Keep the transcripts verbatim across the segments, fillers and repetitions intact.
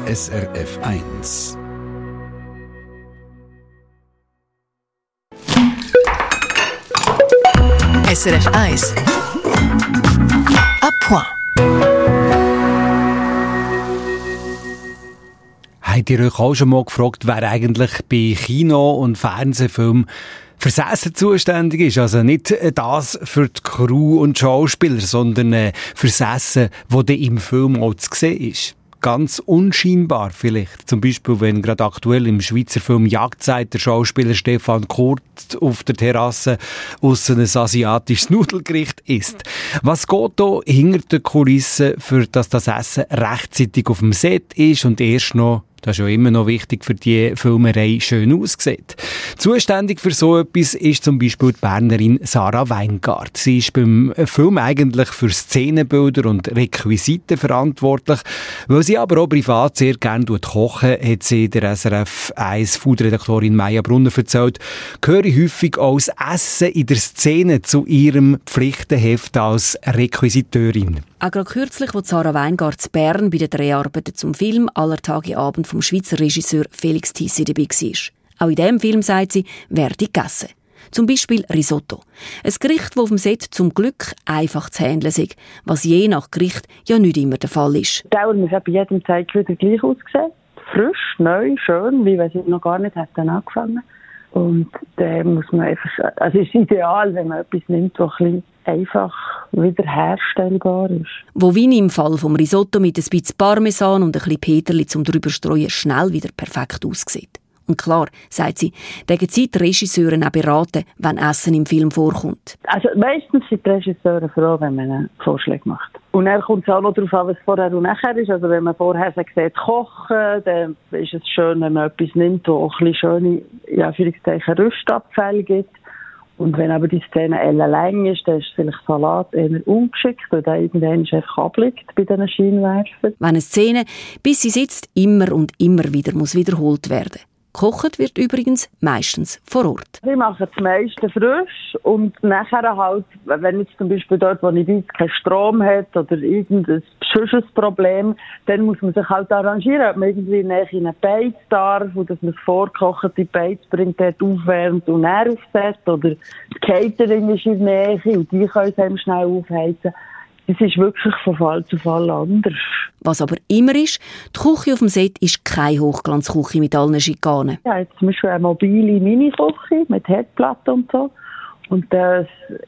S R F eins. S R F eins. À point. Habt ihr euch auch schon mal gefragt, wer eigentlich bei Kino- und Fernsehfilmen fürs Essen zuständig ist? Also nicht das für die Crew und die Schauspieler, sondern äh, fürs Essen, das dann im Film auch zu sehen ist. Ganz unscheinbar vielleicht. Zum Beispiel, wenn gerade aktuell im Schweizer Film Jagdzeit der Schauspieler Stefan Kurt auf der Terrasse ausser ein asiatisches Nudelgericht isst. Was geht da hinter den Kulissen, für dass das Essen rechtzeitig auf dem Set ist und erst noch, das ist ja immer noch wichtig für die Filmerei, schön aussieht. Zuständig für so etwas ist zum Beispiel die Bernerin Sarah Weingart. Sie ist beim Film eigentlich für Szenenbilder und Requisiten verantwortlich. Weil sie aber auch privat sehr gerne kochen, hat sie der S R F eins Food-Redaktorin Maja Brunner erzählt, gehöre häufig auch das Essen in der Szene zu ihrem Pflichtenheft als Requisiteurin. Auch gerade kürzlich, als Sarah Weingart in Bern bei den Dreharbeiten zum Film «Aller Tage Abend» vom Schweizer Regisseur Felix Tissi dabei war. Auch in diesem Film, sagt sie, werde gegessen. Zum Beispiel Risotto. Ein Gericht, das auf dem Set zum Glück einfach zu handeln ist, was je nach Gericht ja nicht immer der Fall ist. Die Dauer muss bei jedem Zeit wieder gleich aussehen. Frisch, neu, schön, wie wenn sie noch gar nicht hätten angefangen. Und dann muss man einfach, also es ist ideal, wenn man etwas nimmt, das ein bisschen einfach wiederherstellbar ist. Wo Wein im Fall vom Risotto mit ein bisschen Parmesan und ein bisschen Peterli zum drüberstreuen schnell wieder perfekt aussieht. Und klar, sagt sie, wegen Zeit Regisseure auch beraten, wenn Essen im Film vorkommt. Also meistens sind die Regisseure froh, wenn man einen Vorschlag macht. Und dann kommt es auch noch darauf an, was vorher und nachher ist. Also wenn man vorher sagt, kochen, dann ist es schön, wenn man etwas nimmt, wo auch ein bisschen schöne, ja, Anführungszeichen, Rüstabfälle gibt. Und wenn aber die Szene ellenlang ist, dann ist vielleicht Salat eher ungeschickt, weil der irgendwann einfach abliegt bei diesen Scheinwerfern. Wenn eine Szene, bis sie sitzt, immer und immer wieder muss wiederholt werden. Gekocht wird übrigens meistens vor Ort. Ich mache das meiste frisch und nachher halt, wenn jetzt zum Beispiel dort, wo ich bin, keinen Strom hat oder irgendein bestimmtes Problem, dann muss man sich halt arrangieren, ob man irgendwie näher in einen Beiz darf und dass man das vorgekochte Beiz bringt, dort aufwärmt und näher aufsetzt oder das Catering ist in der Nähe und die können es einem schnell aufheizen. Es ist wirklich von Fall zu Fall anders. Was aber immer ist, die Küche auf dem Set ist keine Hochglanzküche mit allen Schikanen. Ja, jetzt zum Beispiel eine mobile Mini-Küche mit Herdplatte und so. Und das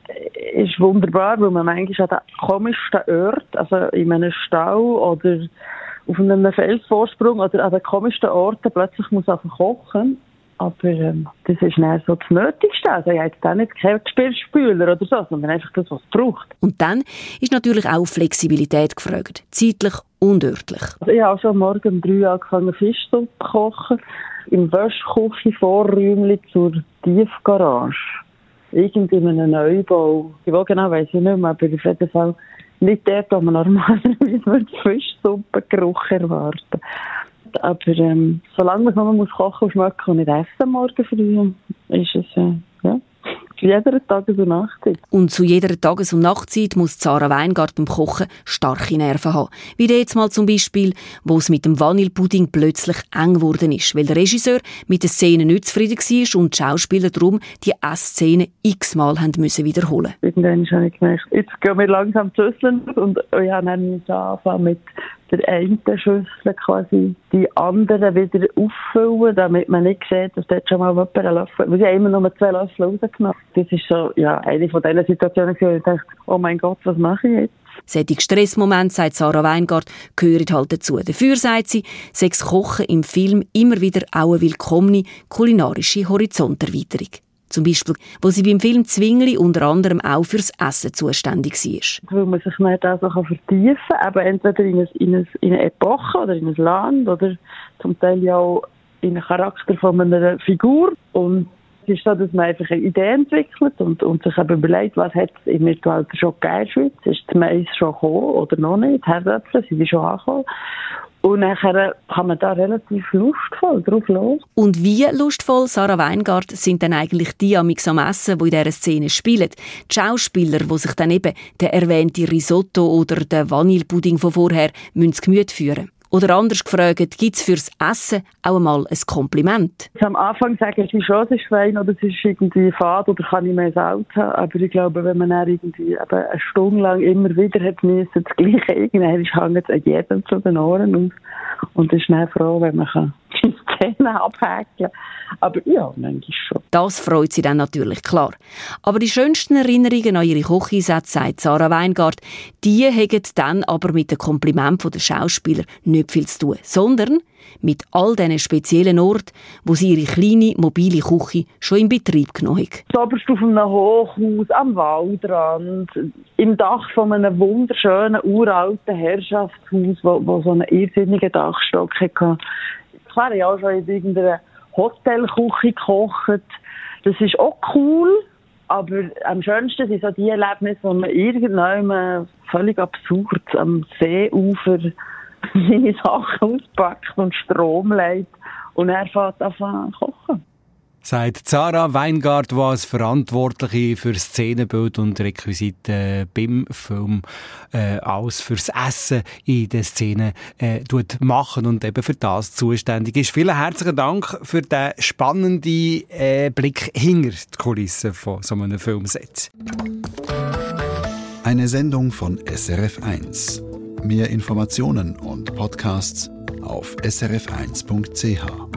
ist wunderbar, weil man manchmal an den komischsten Orten, also in einem Stau oder auf einem Felsvorsprung oder an den komischsten Orten plötzlich muss man kochen. Aber ähm, das ist dann so das Nötigste. Also ich habe jetzt auch nicht keinen Geschirrspüler oder so, sondern einfach das, was es braucht. Und dann ist natürlich auch Flexibilität gefragt. Zeitlich und örtlich. Also ich habe schon morgen um drei angefangen, Fischsuppe zu kochen. Im Wäschküche-Vorräumchen zur Tiefgarage. Irgendwie in einem Neubau. Ich will genau, weiss ich nicht mehr, aber auf jeden Fall nicht dort, wo man normalerweise Fischsuppengeruch erwarten. Aber ähm, solange man nur muss kochen und schmecken und nicht essen morgen früh, ist es äh, ja, zu jeder Tages- und Nachtzeit. Und zu jeder Tages- und Nachtzeit muss Sarah Weingart beim Kochen starke Nerven haben. Wie jetzt mal zum Beispiel, wo es mit dem Vanillepudding plötzlich eng geworden ist, weil der Regisseur mit der Szene nicht zufrieden war und die Schauspieler darum die Essszene x-mal haben müssen wiederholen. Irgendwann habe ich gemerkt, jetzt gehen wir langsam zu schüsseln und ja, dann müssen wir anfangen mit der einen Schüssel quasi die anderen wieder auffüllen, damit man nicht sieht, dass dort schon mal jemand einen Löffel... Wir haben immer nur zwei Löffel rausgenommen. Das ist so, ja, eine von diesen Situationen, wo ich dachte, oh mein Gott, was mache ich jetzt? Solche Stressmomente, sagt Sarah Weingart, gehören halt dazu. Dafür, sagt sie, sei das Kochen im Film immer wieder auch eine willkommene kulinarische Horizonterweiterung. Zum Beispiel, wo sie beim Film Zwingli unter anderem auch fürs Essen zuständig war. Weil man sich nicht auch so vertiefen kann, aber entweder in eine, in, eine, in eine Epoche oder in ein Land oder zum Teil ja auch in einen Charakter von einer Figur. Und es ist so, dass man einfach eine Idee entwickelt und, und sich eben überlegt, was hat es im Mittelalter schon gegeben in der Schweiz? Ist die Mais schon gekommen oder noch nicht? Die Herdöpfel sind die schon angekommen? Und nachher kann man da relativ lustvoll drauf los. Und wie lustvoll, Sarah Weingart, sind dann eigentlich die am Essen, die in dieser Szene spielen? Die Schauspieler, die sich dann eben den erwähnten Risotto oder den Vanillepudding von vorher müssen zu Gemüte führen. Oder anders gefragt, gibt es fürs Essen auch einmal ein Kompliment? Am Anfang sagen sie schon, es ist fein oder es ist irgendwie fad oder kann ich mehr Salz haben. Aber ich glaube, wenn man dann irgendwie eben eine Stunde lang immer wieder hat müssen, das Gleiche irgendwann hängt es an jedem zu den Ohren aus. Und ist dann froh, wenn man kann die Zähne abhäkeln kann. Aber ja, manchmal schon. Das freut sie dann natürlich, klar. Aber die schönsten Erinnerungen an ihre Kocheinsätze, sagt Sarah Weingart, die haben dann aber mit dem Kompliment der Schauspieler nicht viel zu tun, sondern mit all diesen speziellen Orten, wo sie ihre kleine, mobile Küche schon in Betrieb genommen hat. Oberst auf einem Hochhaus, am Waldrand, im Dach von einem wunderschönen, uralten Herrschaftshaus, wo, wo so einen irrsinnigen Dachstock hatte. Klar, ich habe auch schon in irgendeiner Hotelküche gekocht. Das ist auch cool, aber am schönsten sind so die Erlebnisse, wo man irgendwann völlig absurd am Seeufer seine Sachen auspackt und Strom leitet und er fährt an zu kochen. Sagt Sarah Weingart, die als Verantwortliche für Szenenbild und Requisiten beim Film äh, alles fürs Essen in den Szenen äh, machen und eben für das zuständig ist. Vielen herzlichen Dank für den spannenden äh, Blick hinter die Kulissen von so einem Filmset. Eine Sendung von S R F eins. Mehr Informationen und Podcasts auf s r f eins punkt c h.